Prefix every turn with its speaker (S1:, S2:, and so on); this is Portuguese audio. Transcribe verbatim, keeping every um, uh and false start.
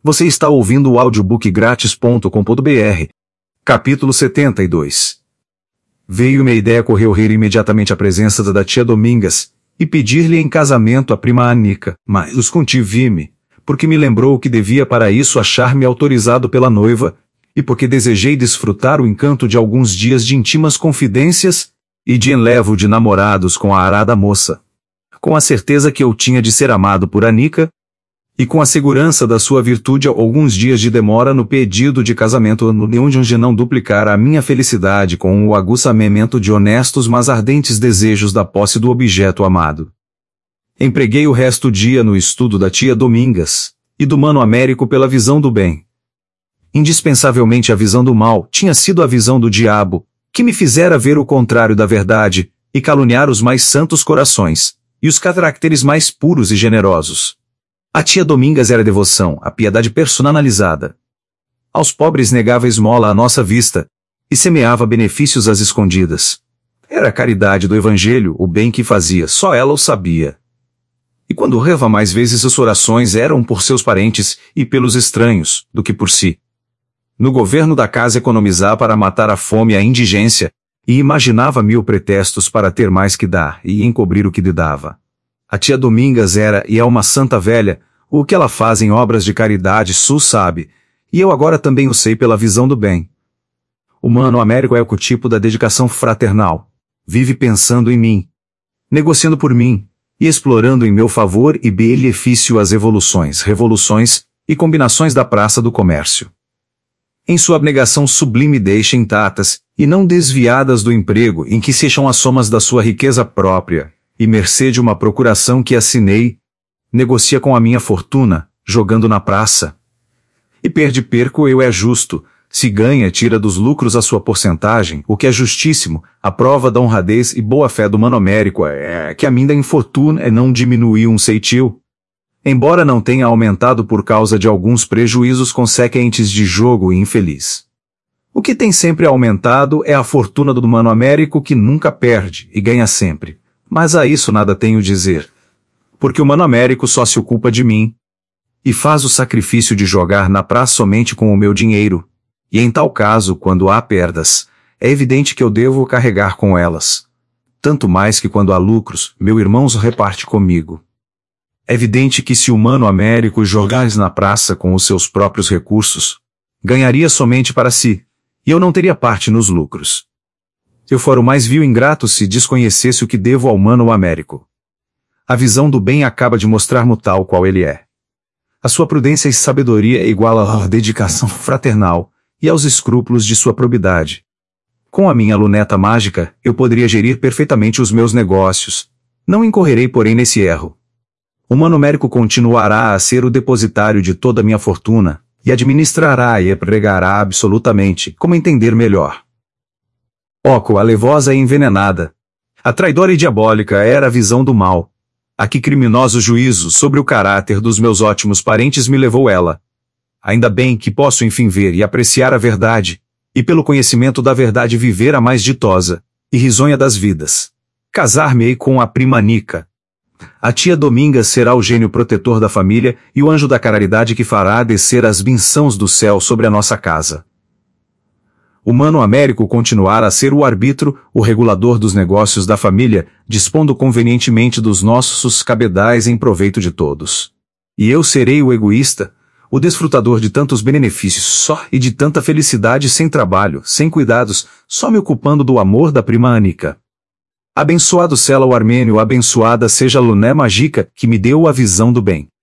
S1: Você está ouvindo o audiobook grátis ponto com ponto br. Capítulo setenta e dois. Veio-me a ideia correr imediatamente à presença da tia Domingas e pedir-lhe em casamento a prima Anica, mas os contive-me, porque me lembrou que devia para isso achar-me autorizado pela noiva, e porque desejei desfrutar o encanto de alguns dias de íntimas confidências e de enlevo de namorados com a arada moça. Com a certeza que eu tinha de ser amado por Anica, e com a segurança da sua virtude alguns dias de demora no pedido de casamento onde não duplicara a minha felicidade com o aguçamento de honestos mas ardentes desejos da posse do objeto amado. Empreguei o resto do dia no estudo da tia Domingas, e do Mano Américo pela visão do bem. Indispensavelmente a visão do mal tinha sido a visão do diabo, que me fizera ver o contrário da verdade, e caluniar os mais santos corações, e os caracteres mais puros e generosos. A tia Domingas era devoção, a piedade personalizada. Aos pobres negava esmola à nossa vista, e semeava benefícios às escondidas. Era a caridade do evangelho, o bem que fazia, só ela o sabia. E quando reva mais vezes as orações eram por seus parentes e pelos estranhos, do que por si. No governo da casa economizava para matar a fome e a indigência, e imaginava mil pretextos para ter mais que dar e encobrir o que lhe dava. A tia Domingas era e é uma santa velha, o que ela faz em obras de caridade Su sabe, e eu agora também o sei pela visão do bem. O Mano Américo é o tipo da dedicação fraternal. Vive pensando em mim, negociando por mim, e explorando em meu favor e benefício as evoluções, revoluções e combinações da praça do comércio. Em sua abnegação sublime deixa intactas, e não desviadas do emprego em que se acham as somas da sua riqueza própria, e mercê de uma procuração que assinei, negocia com a minha fortuna, jogando na praça. E perde perco eu é justo, se ganha tira dos lucros a sua porcentagem, o que é justíssimo, a prova da honradez e boa-fé do Mano Américo é que a minha infortuna é não diminuir um ceitil. Embora não tenha aumentado por causa de alguns prejuízos consequentes de jogo infeliz. O que tem sempre aumentado é a fortuna do Mano Américo que nunca perde e ganha sempre. Mas a isso nada tenho a dizer. Porque o Mano Américo só se ocupa de mim. E faz o sacrifício de jogar na praça somente com o meu dinheiro. E em tal caso, quando há perdas, é evidente que eu devo carregar com elas. Tanto mais que quando há lucros, meu irmão os reparte comigo. É evidente que se o Mano Américo jogasse na praça com os seus próprios recursos, ganharia somente para si, e eu não teria parte nos lucros. Eu fora o mais vil ingrato se desconhecesse o que devo ao Mano Américo. A visão do bem acaba de mostrar-me tal qual ele é. A sua prudência e sabedoria é igual à dedicação fraternal e aos escrúpulos de sua probidade. Com a minha luneta mágica, eu poderia gerir perfeitamente os meus negócios. Não incorrerei, porém, nesse erro. O Mano Américo continuará a ser o depositário de toda a minha fortuna, e administrará e empregará absolutamente, como entender melhor. Oco, a levosa e envenenada. A traidora e diabólica era a visão do mal. A que criminoso juízo sobre o caráter dos meus ótimos parentes me levou ela. Ainda bem que posso enfim ver e apreciar a verdade, e pelo conhecimento da verdade viver a mais ditosa e risonha das vidas. Casar-me-ei com a prima Anica. A tia Domingas será o gênio protetor da família e o anjo da caridade que fará descer as bençãos do céu sobre a nossa casa. O Mano Américo continuará a ser o árbitro, o regulador dos negócios da família, dispondo convenientemente dos nossos cabedais em proveito de todos. E eu serei o egoísta, o desfrutador de tantos benefícios só e de tanta felicidade sem trabalho, sem cuidados, só me ocupando do amor da prima Anica. Abençoado céu o armênio, abençoada seja a luné mágica que me deu a visão do bem.